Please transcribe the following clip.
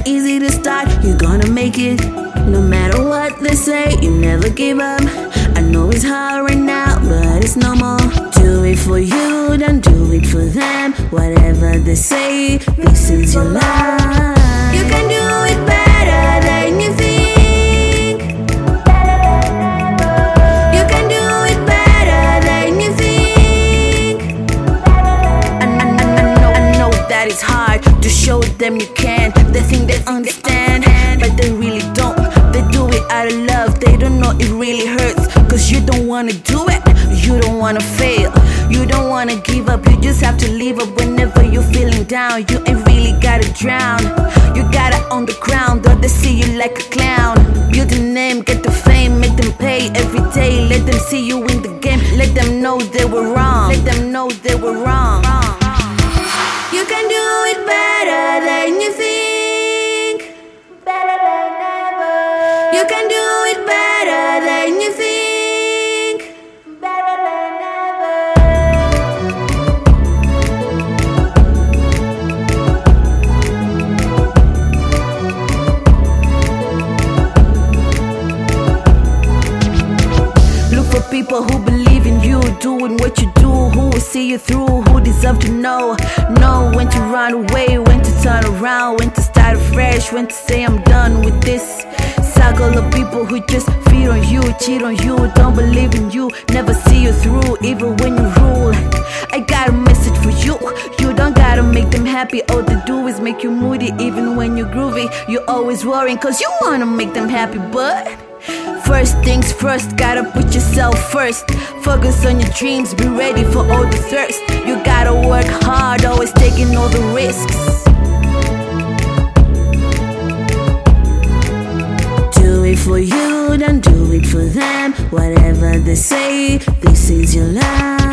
easy to start, you're gonna make it. No matter what they say, you never give up. I know it's hard right now, but it's normal. Do it for you, don't do it for them. Whatever they say, this is your life. You can do it better than you think. You can do it better than you think. I know that it's hard to show them you can. They think they understand, but they really don't. They do it out of love, they don't know it really hurts. Cause you don't wanna do it, you don't wanna fail, you don't wanna give up. You just have to leave up whenever you're feeling down. You ain't really gotta drown, you gotta own the crown. Though they see you like a clown, build a name, get the fame, make them pay every day. Let them see you in the game, let them know they were wrong. Let them know they were wrong. You can do it better than you think. Better than ever. You can do it better than you think. Better than ever. Look for people who believe in you, doing what you do, who will see you through, who deserve to know when to run away, when to turn around, when to start afresh, when to say I'm done with this cycle of people who just feed on you, cheat on you, don't believe in you, never see you through, even when you rule. I got a message for you, you don't gotta make them happy. All they do is make you moody, even when you're groovy. You're always worrying cause you wanna make them happy, but first things first, gotta put yourself first. Focus on your dreams, be ready for all the thirst. You gotta work hard, always taking all the risks. Do it for you, don't do it for them. Whatever they say, this is your life.